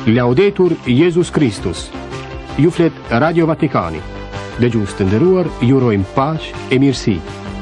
Laudetur Jesus Christus. Ju flet Radio Vatikani. Dëgjues të nderuar, ju urojmë paqë e mirësi.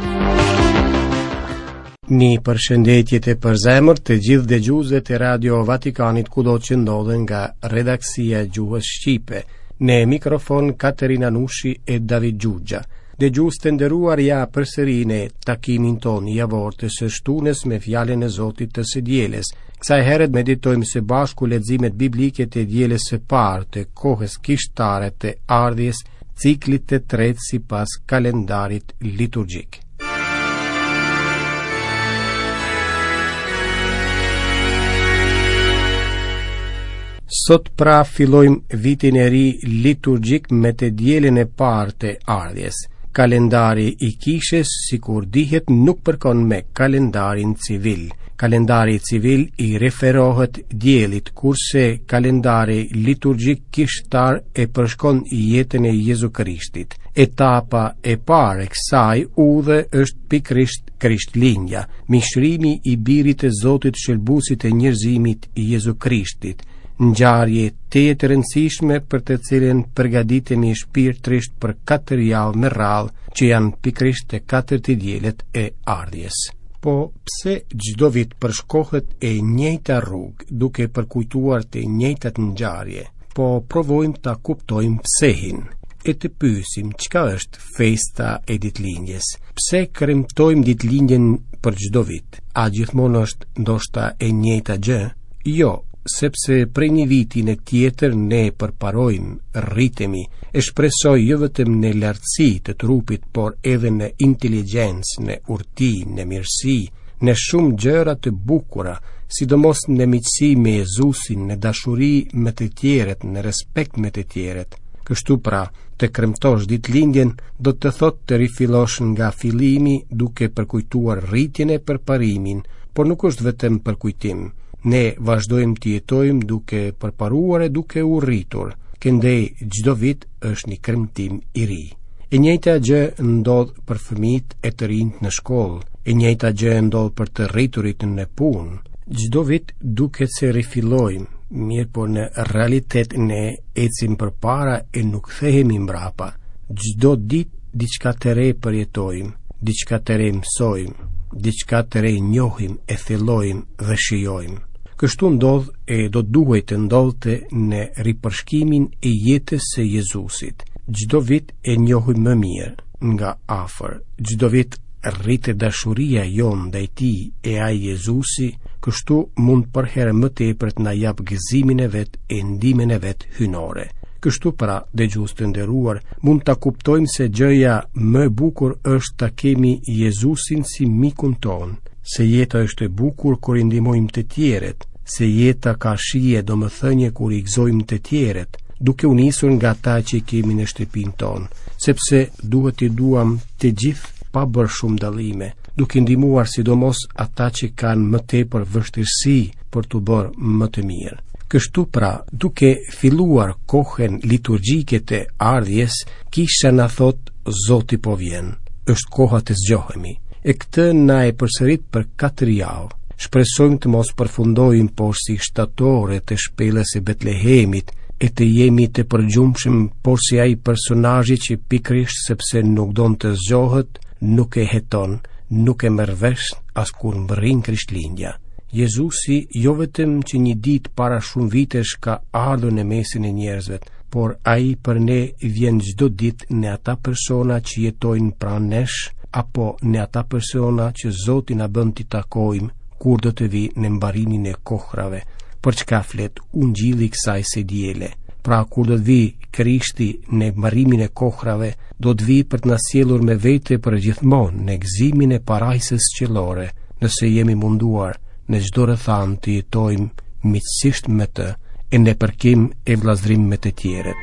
Një përshëndetje të përzemërt të gjithë dëgjuesve të Radio Vatikanit kudo që ndodhen nga redaksia Gjuhës Shqipe. Në mikrofon Katerina Nushi e David Gjugja. Dëgjues të nderuar, ja përsëri në takimin ton javor të së shtunës me fjalën e Zotit të së dielës. Kësaj herët meditojmë së bashku leximet biblike të dielës së parë të kohës kishtare të ardhjes, ciklit të tretë sipas kalendarit liturgjik. Sot pra fillojmë vitin e ri liturgjik me të dielën e parë të ardhjes. Kalendari i kishës, sikur dihet, nuk përkon me kalendarin civil. Kalendari civil i referohet diellit, kurse kalendari liturgjik kishtar e përshkon jetën e Jezu Krishtit. Etapa e parë e kësaj udhe është pikërisht Krishtlindja, mishrimi i birit të Zotit shëlbuesit e njerëzimit i Jezu Krishtit. Ngjarje të rëndësishme për të cilën përgatitemi shpirtërisht për 4 javë me radhë, që janë pikërisht të 4 dielët e ardhjes. Po pse çdo vit përshkohet e njëjta rrugë, duke përkujtuar të njëjtat ngjarje? Po provojmë ta kuptojmë psehin e të pyesim çka është festa e ditëlindjes. Pse kremtojmë ditëlindjen për çdo vit? A gjithmonë është ndoshta e njëjta gjë? Jo, sepse prej një viti në tjetër ne përparojmë, rritemi, e shpresoj jo vetëm në lartësi të trupit, por edhe në inteligjencë, në urti, në mirësi, në shumë gjëra të bukura, sidomos në miqësi me Jezusin, në dashuri me të tjerët, në respekt me të tjerët. Kështu pra, të kremtosh ditëlindjen do të thotë të rifillosh nga fillimi duke përkujtuar rritjen e përparimin, por nuk është vetëm përkujtim. Ne vazhdojmë të jetojmë duke përparuar e duke u rritur. Këndej çdo vit është një kremtim i ri. E njëjta gjë ndodh për fëmijët e të rinjt në shkollë, e njëjta gjë ndodh për të rriturit në punë. Çdo vit duket se rifillojmë, mirë por në realitet ne ecim përpara e nuk kthehemi mbrapa. Çdo ditë diçka të re përjetojmë, diçka të re mësojmë, diçka të re njohim e thellojmë dhe shijojmë. Kështu ndodh e do duhet të ndodhte në ripërshkimin e jetës së Jezusit. Çdo vit e njohim më mirë nga afër. Çdo vit rritet dashuria jon ndaj tij e ai Jezusi, kështu mund për herë më tepër të na jap gëzimin e vet e ndihmën e vet hynore. Kështu pra, dëgjues të nderuar, mund ta kuptojmë se gjëja më e bukur është ta kemi Jezusin si mikun ton, se jeta është e bukur kur i ndihmojmë të tjerët, se jeta ka shije, domethënie kur i gëzojmë të tjerët, duke u nisur nga ata që kemi në shtëpinë tonë, sepse duhet i duam të gjithë pa bërë shumë dallime, duke ndihmuar sidomos ata që kanë më tepër vështirësi për të bërë më të mirë. Kështu pra, duke filluar kohën liturgjike të ardhjes, kisha na thot Zoti po vjen. Është koha të zgjohemi. E këtë na e përsërit për 4 javë. Shpresojmë të mos përfundojmë por si shtatore të shpellës së Betlehemit e të jemi të përgjumshëm por si ai personazhi që pikërisht sepse nuk don të zgjohet, nuk e heton, nuk e merr vesh as kur mbërrin Krishtlindja. Jezusi jo vetëm që një ditë para shumë vitesh ka ardhur në mesin e njerëzve, por ai për ne vjen çdo ditë në ata persona që jetojnë pranë nesh, apo në ata persona që Zoti na bën t'i takojmë kur do të vi në mbarimin e kohrave, për çka flet Ungjilli kësaj së diele. Pra kur do të vi Krishti në mbarimin e kohrave, do të vi për të na sjellur me vete për gjithmonë në gëzimin e parajsës qiellore, nëse jemi munduar në çdo rrethant të jetojmë miqësisht me të e në përkim e vllazërim me të tjerët.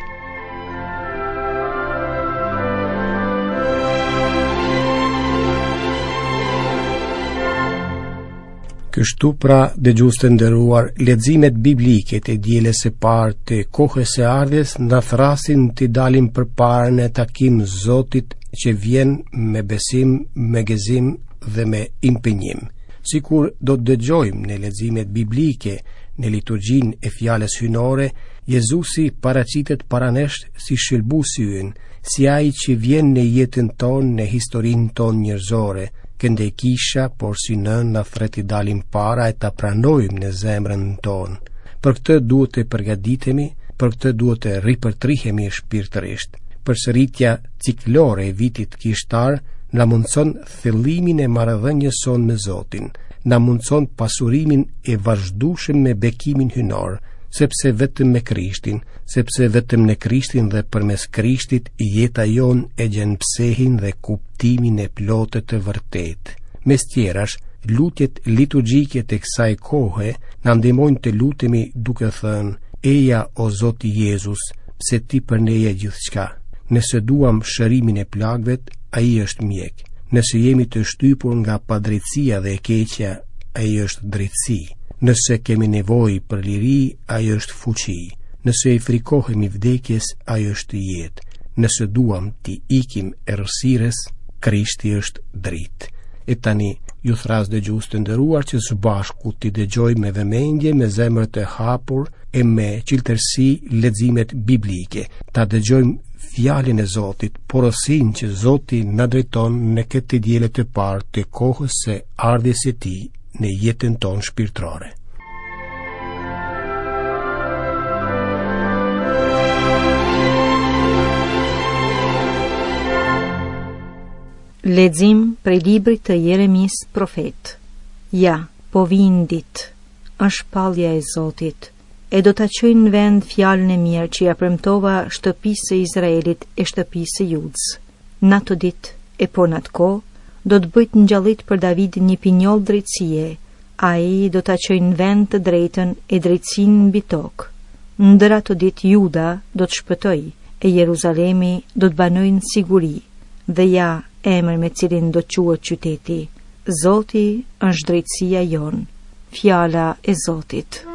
Kështu pra, dëgjues të nderuar, leximet biblike të dielës së parë të kohës së ardhjes na thrasin të dalim përpara në takim Zotit që vjen me besim, me gëzim dhe me impenjim. Sikur do të dëgjojmë në leximet biblike, në liturgjinë e fjalës hyjnore, Jezusi paraqitet para nesh si shëlbuesi ynë, si ai që vjen në jetën tonë, në historinë tonë njerëzore, këndej kisha, por si nën na thret i dalim para e ta pranojmë në zemrën tonë. Për këtë duhet të përgatitemi, për këtë duhet të ripërtrihemi shpirtërisht. Përsëritja ciklore e vitit kishtar na mundson thellimin e marrëdhënies son me Zotin, na mundson pasurimin e vazhdueshëm me bekimin hyjnor, sepse vetëm me Krishtin, sepse vetëm në Krishtin dhe përmes Krishtit jeta jon e gjen psehin dhe kuptimin e plotë të vërtetë. Mes tjerash, lutjet liturgjike të kësaj kohe na ndihmojnë të lutemi duke thënë: Eja o Zoti Jezus, pse ti për ne je gjithçka. Nëse duam shërimin e plagëve, ai është mjek. Nëse jemi të shtypur nga padrejtësia dhe e keqja, ai është drejtësi. Nëse kemi nevojë për liri, ai është fuqi. Nëse i frikohemi vdekjes, ai është jetë. Nëse duam t'i ikim errësirës, Krishti është dritë. E tani, ju thras dëgjues të nderuar, që së bashku t'i dëgjojmë me vëmendje, me zemër të hapur e me qiltërsi leximet biblike. Ta dëgjojmë fjalën e Zotit, porosin që Zoti na drejton në këtë diele të parë të kohës së ardhjes së Tij në jetën tonë shpirtërore. Lexim prej librit të Jeremis profet. Ja, po vijnë ditë, është pallja e Zotit, e do ta çojnë në vend fjalën e mirë që ja premtova shtëpisë së Izraelit e shtëpisë së Judës. Në ato ditë e po në atë kohë do të bëjt ngjallit për Davidin një pinjoll drejtësie. Ai do ta çojë në vend të drejtën e drejtësinë mbi tokë. Ndër ato ditë Juda do të shpëtojë e Jeruzalemi do të banojë në siguri. Dhe ja, emër me cilin do të quhet qyteti: Zoti është drejtësia jon. Fjala e Zotit.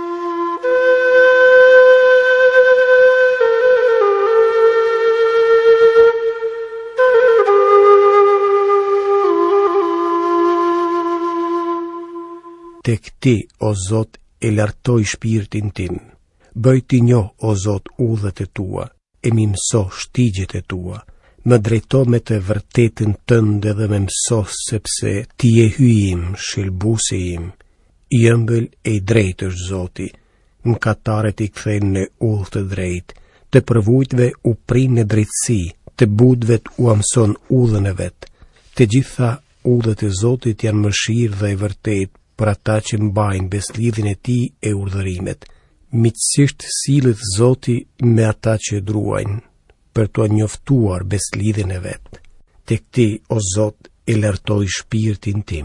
Tek ti, o Zot, e lartoj shpirtin tim. Bëj ti njoh, o Zot, udhët e tua, e mi mëso shtigjet e tua. Më drejto me të vërtetën tënde dhe me mëso, sepse ti e hyjim, shëlbuesi im. I ëmbël e i drejtë është Zoti, mëkataret i kthejnë në udhë të drejtë, të përvujtve u prinë në drejtësi, të budvet u amson udhën e vet. Të gjitha udhët e Zotit janë mëshirë dhe e vërtetë për ata që mbajnë beslidhin e tij e urdhërimet. Miqësisht sillet Zoti me ata që e druajnë, për t'u njoftuar beslidhin e vet. Tek ti, o Zot, e lartoj shpirtin tim.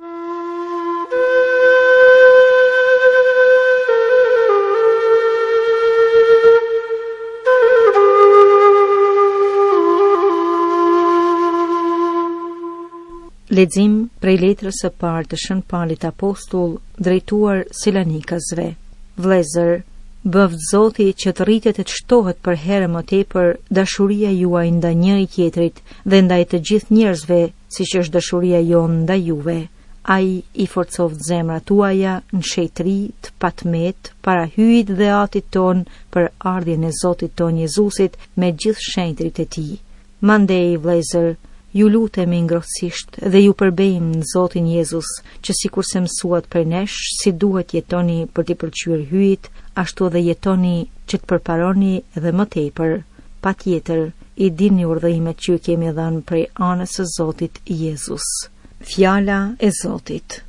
Lexim prej letrës së parë të Shën Paulit Apostull drejtuar Salonikasve. Vëllezër, bëft Zoti që të rritet e të shtohet për herë më tepër dashuria juaj ndaj njëri tjetrit dhe ndaj të gjithë njerëzve, siç është dashuria jonë ndaj juve. Ai i forcoft zemrat tuaja në shejtëri të patmet para hyjit dhe atit ton për ardhjen e Zotit ton Jezusit me gjithë shenjtrit e tij. Mandej, vëllezër, ju lutemi ngrohtësisht dhe ju përbejmë në Zotin Jezus, që sikur se mësuat për nesh si duhet jetoni për t'i pëlqyer hyjit, ashtu dhe jetoni që të përparoni edhe më tepër. Patjetër, i dini urdhërimet që ju kemi dhënë prej anës së Zotit Jezus. Fjala e Zotit.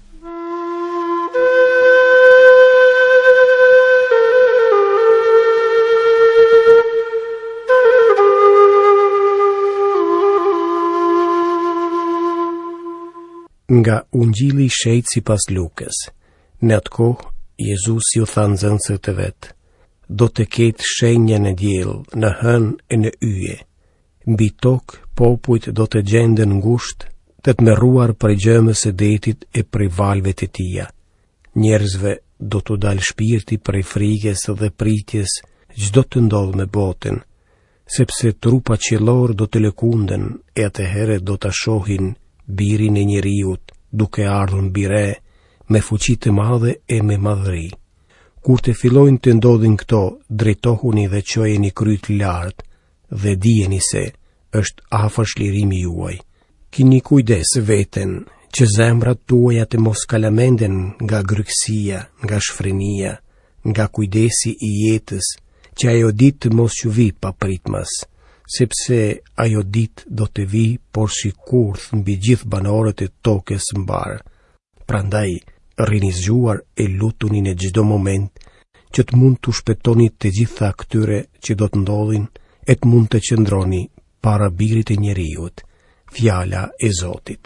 Nga Ungjilli i Shejt sipas Lukës. Në atë kohë, Jezusi u tha nxënësve të vet: do të ketë shenja në diell, në hënë e në yje. Mbi tokë popujt do të gjenden ngushtë, të tmerruar prej gjëmës së detit e prej valve të tija. Njerëzve do të dalë shpirti prej frikës dhe pritjes çdo të ndodh me botën, sepse trupa qiellor do të lëkunden e atëherë do ta shohin Birin e njeriut duke ardhur mbi re me fuqi të madhe e me madhëri. Kur të fillojnë të ndodhin këto, drejtohuni dhe çojeni kryt lart dhe dijeni se është afër çlirimi juaj. Kini kujdes veten që zemrat tuaja të mos kalamenden nga grykësia, nga shfrenia, nga kujdesi i jetës, që ajo ditë të mos ju vi pa pritmas, sepse ajo ditë do të vi por si kurth mbi gjithë banorët e tokës mbar. Prandaj, rrini zgjuar e lutuni në çdo moment që të mund të shpëtoni të gjitha këtyre që do të ndodhin e të mund të qëndroni para birit e njeriut. Fjala e Zotit.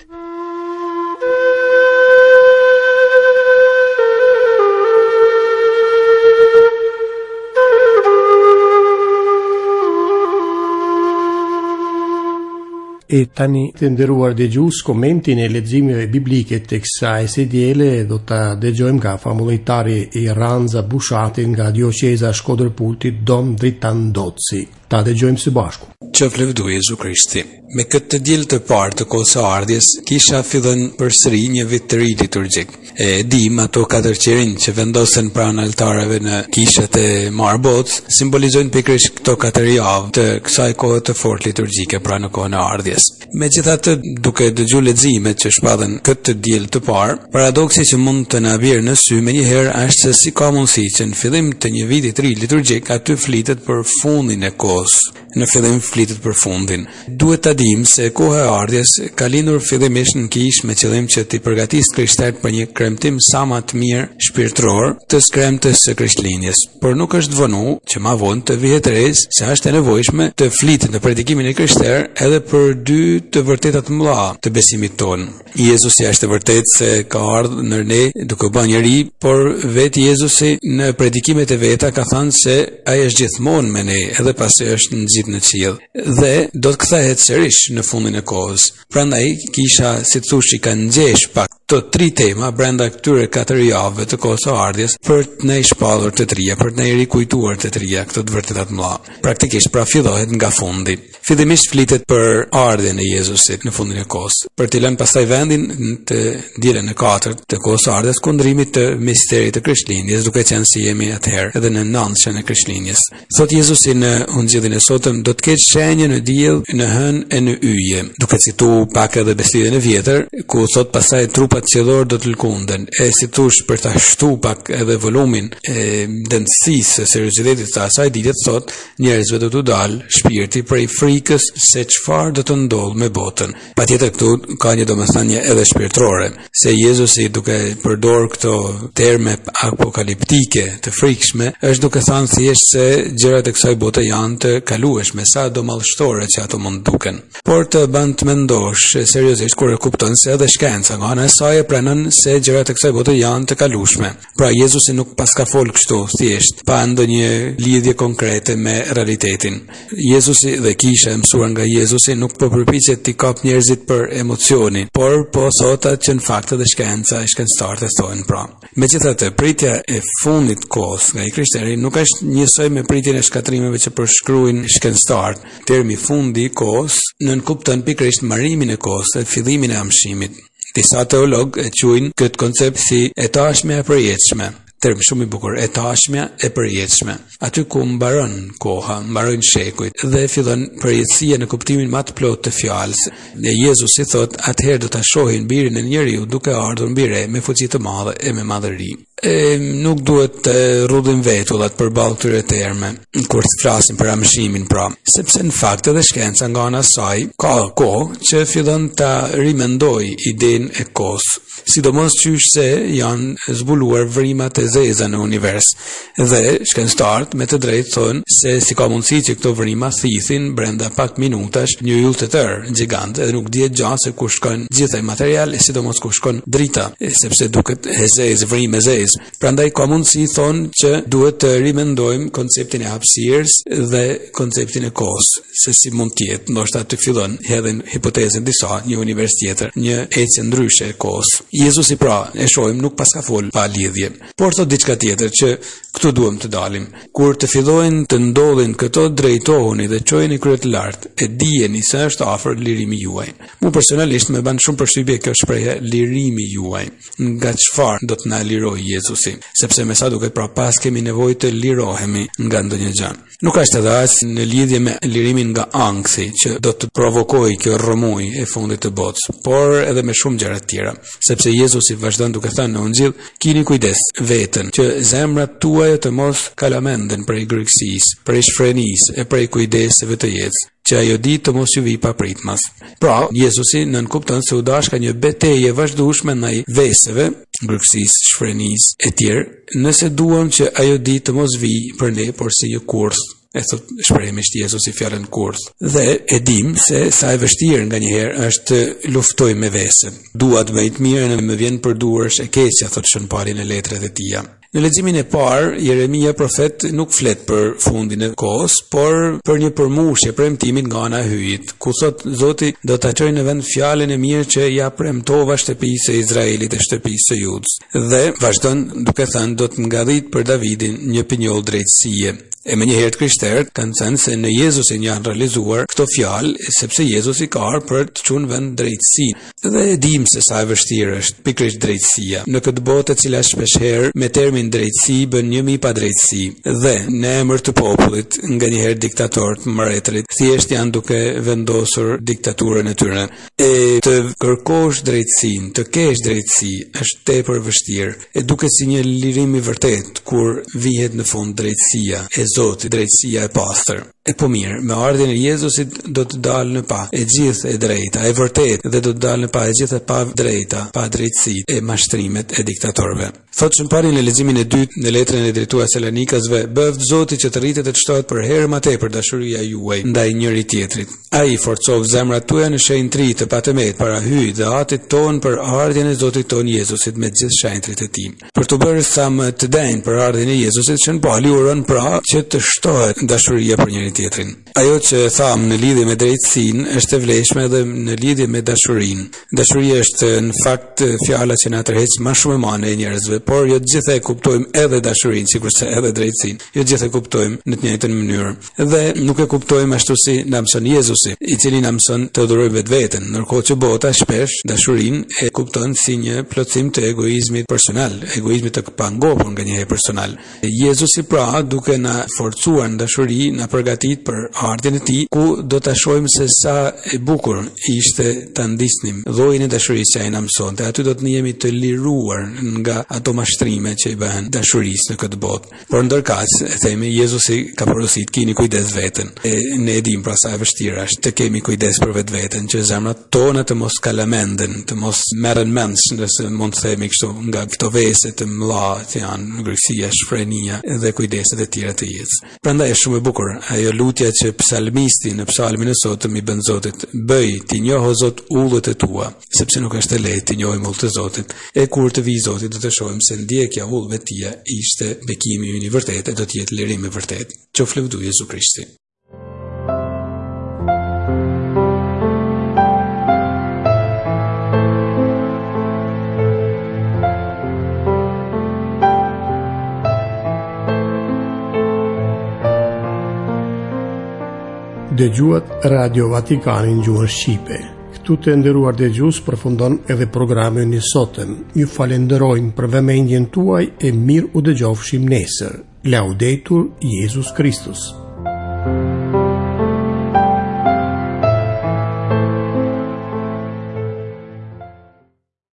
E tani të nderuar dëgjues, komentin e leximeve biblike të kësaj së diele do ta dëgjojmë nga famulejtari i Ranza Bushati nga dioqeza Shkodër-Pulti Dom Dritan Doci. Ta dëgjojmë së bashku. Qoftë lëvdu Jezu Krishti. Me këtë të diel të parë të kohës së ardhjes, kisha fillon përsëri një vit të ri liturgjik. E dim ato 4 qerin që vendosen pranë altareve në kishat e Marbot, simbolizojnë pikërisht këto 4 javë të kësaj kohe të fortë liturgjike pra në kohën e ardhjes. Megjithatë, duke dëgjuar leximet që shpathen këtë të diel të parë, paradoksi që mund të na bjerë në sy menjëherë është se si ka mundësi që në fillim të një viti të ri liturgjik aty flitet për fundin e kohës. Në fillim flitet për fundin. Duhet ta dim se koha e ardhjes ka lindur fillimisht në kishë me qëllim që t'i përgatisë krishterët për një kremtim sa më të mirë shpirtëror të skremtës së Krishtlindjes. Por nuk është vënu që ma vonë të vihet re se është e nevojshme të flitet në predikimin e krishterë edhe për 2 të vërtetat mëdha të besimit tonë. Jezusi është e vërtetë se ka ardhur në ne duke bërë njeri, por vetë Jezusi në predikimet e veta ka thënë se ai është gjithmonë me ne edhe pasi është nxit në qiell dhe do të kthehet sërish në fundin e kohës. Prandaj kisha, si thosh, i ka ngjesh pak të 3 tema brenda këtyre 4 javëve të kohës së ardhjes për të ne shpallur të trija, për të ne rikujtuar të trija këto të vërtetat mëdha. Praktikisht pra fillohet nga fundi. Fillimisht flitet për ardhjen e Jezusit në fundin e kohës, për t'i lënë pastaj vendin të dielën e 4 të kohës së ardhjes kundrimit të misterit të Krishtlindjes, duke qenë si jemi atëherë edhe në nëntshën e Krishtlindjes. Thot Jezusi në ungjillin e sotëm, do të ketë shenjë në diell, në hënë e në yje, duke cituar pak edhe besëdiden e vjetër, ku thot pastaj trupat qiellor do të lkunden. E si thosh, për ta shtu pak edhe volumin e dëndësisë së seriozitetit të asaj ditët, thot njerëzve do t'u dalë shpirti prej frikës se çfarë do të ndodhë me botën. Patjetër këtu ka një domethënie edhe shpirtërore, se Jezusi duke përdorur këto terme apokaliptike të frikshme, është duke thënë thjesht se gjërat e kësaj bote janë të kalueshme, sa do mallshtore që ato mund duken. Por të bën të mendosh seriozisht kur e kupton se edhe shkenca nga ana e saj e pranon se gjërat e kësaj bote janë të kalueshme. Pra Jezusi nuk paska fol kështu thjesht, pa ndonjë lidhje konkrete me realitetin. Jezusi dhe kisha e mësuar nga Jezusi nuk po përpiqet t'i kap njerëzit për emocioni, por po thotë që në fakt edhe shkenca e shkencëtarët e thonë pra. Megjithatë, pritja e fundit kohës nga i krishterë nuk është njësoj me pritjen e shkatrimeve që përshkruajnë shkencëtarët. Termi fundi i kohës nënkupton pikërisht marrimin e kohës dhe fillimin e amshimit. Disa teologë e quajnë këtë koncept si e tashmja e përjetshme. Term shumë i bukur, e tashmja e përjetshme. Aty ku mbaron koha, mbarojnë shekujt dhe fillon përjetësia në kuptimin më të plotë të fjalës. Dhe Jezusi thot, atëherë do ta shohin birin e njeriu duke ardhur mbi re me fuqi të madhe e me madhëri. Nuk duhet të rrudhin vetullat përballë këtyre terme kur të flasim për amshimin pra, sepse në fakt edhe shkenca nga ana saj ka kohë që fillon ta rimendoj idenë e kohës, sidomos qysh se janë zbuluar vrimat e zeza në univers dhe shkencëtarët me të drejtë thonë se si ka mundësi që këto vrima thithin brenda pak minutash një yll të tërë gjigant dhe nuk dihet gjë se ku shkon gjithaj material e sidomos ku shkon drita, sepse duket hezez, vrimë hezez. Prandaj ka mundësi thonë që duhet të rimendojmë konceptin e hapësirës dhe konceptin e kohës, se si mund të jetë, ndoshta të fillon hedhin hipotezën disa, një univers tjetër, një ecje ndryshe e kohës. Jezusi pra, e shohim, nuk pas ka fol pa lidhje. Por thot diçka tjetër që këtu duhem të dalim. Kur të fillojnë të ndodhin këto, drejtohuni dhe çojeni kryet lart, e dijeni se është afër lirimi juaj. Mu personalisht më bën shumë përshtypje kjo shprehje lirimi juaj. Nga çfarë do të na lirojë Jezusi? Sepse me sa duket pra pas kemi nevojë të lirohemi nga ndonjë gjë. Nuk është edhe as në lidhje me lirimin nga ankthi që do të provokojë kjo rrëmuj e fundit të botës, por edhe me shumë gjëra të tjera, sepse Jezusi vazhdon duke thënë në Ungjil, kini kujdes veten që zemrat tuaja të mos kalamenden prej gërëksisë, prej shfrenisë e prej kujdeseve të jetës, që ajo ditë të mos ju vi papritmas. Pra, Jezusi nënkupton se u dash ka një betejë vazhdueshme ndaj veseve, gërëksisë, shfrenisë e tjerë, nëse duam që ajo ditë të mos vi për ne, por si një kurth. E thot shprehimisht Jezusi fjalën kurth. Dhe e dim se sa e vështirë nganjëherë është të luftoj me vese. Dua të bëj të mirën e më vjen për duarsh e keqja, thot Shën Pauli në letrat e tija. Në leximin e parë, Jeremia profet nuk flet për fundin e kohës, por për një përmushje premtimit nga ana e hyjit, ku thot Zoti do ta çojë në vend fjalën e mirë që ja premtova shtëpisë së Izraelit e shtëpisë së Judës. Dhe vazhdon duke thënë do të ngadit për Davidin një pinjoll drejtësie. E më njëherë të krishterët kanë thënë se në Jezusin janë realizuar këto fjalë, sepse Jezusi ka ardhur për të çuar vend drejtësi. Dhe e dim se sa e vështirë është pikërisht drejtësia. Në këtë botë e cila shpeshherë me termin drejtësi bën një mi pa drejtësi. Dhe në emër të popullit, nganjëherë diktatorët mbretërit thjesht janë duke vendosur diktaturën e tyre. E të kërkosh drejtësinë, të kesh drejtësi është tepër vështirë. E duket si një lirim i vërtet kur vihet në fund drejtësia e Zoti, drejtësia e pastër. E po mirë, me ardhjen e Jezusit do të dalë në pa e gjithë e drejta, e vërtet, dhe do të dalë në pa e gjithë e pa drejta, pa drejtësit e mashtrimet e diktatorëve. Thotë Shën Pauli në leximin e dytë në letrën e drejtuar Salonikasve, bëft Zoti që të rritet e të shtohet për herë më tepër dashuria juaj ndaj njëri tjetrit. Ai forcov zemrat tuaja në shenjtëri të patëmet para hyjit dhe atit ton për ardhjen e Zotit ton Jezusit me gjithë shenjtërit e tij. Për të bërë sa më të denjë për ardhjen e Jezusit, Shën Pauli uron pra që të shtohet dashuria për njëri tjetrin. Ajo që tham në lidhje me drejtësinë është e vlefshme edhe në lidhje me dashurinë. Dashuria është në fakt fjala që na tërheq më shumë mane e njerëzve, por jo të gjithë e kuptojmë edhe dashurinë, sikurse edhe drejtësinë. Jo të gjithë e kuptojmë në të njëjtën mënyrë. Dhe nuk e kuptojmë ashtu si na mëson Jezusi, i cili na mëson të adhurojmë vetveten, ndërkohë që bota shpesh dashurinë e kupton si një plotësim të egoizmit personal, egoizmit të pangopur nganjëherë personal. Jezusi pra duke na forcuar në dashuri na përgatit për ardhjen e tij, ku do ta shohim se sa e bukur ishte ta ndisnim llojin e dashurisë që ai na mësonte. Aty do të jemi të liruar nga ato mashtrime që i bëhen dashurisë në këtë botë. Por ndërkaq, e themi, Jezusi ka porositur keni kujdes veten. Ne e dim pra sa e vështirë është të kemi kujdes për vetveten, që zemrat tona të mos kalamenden, të mos merren mend, nëse mund të themi kështu, nga këto vese të mëdha që janë gërësia, shfrenia dhe kujdeset e tjera të jetës. Prandaj është shumë e bukur ajo lutja që psalmisti në psalmin e sotëm i bën Zotit: bëj ti njoh o Zot ullët e tua, sepse nuk është e lehtë të njohim ullët e Zotit. E kur të vijë Zoti do të shohim se ndjekja ullëve të tij ishte bekimi i vërtetë, do të jetë lirim i vërtetë. Qoftë lëvduar Jezu Krishti. Dëgjuat Radio Vatikanin gjuhën shqipe. Këtu të nderuar dëgjues, përfundon edhe programin e sotëm. Ju falenderojmë për vëmendjen tuaj e mirë u dëgjofshim nesër. Laudetur Jesus Christus.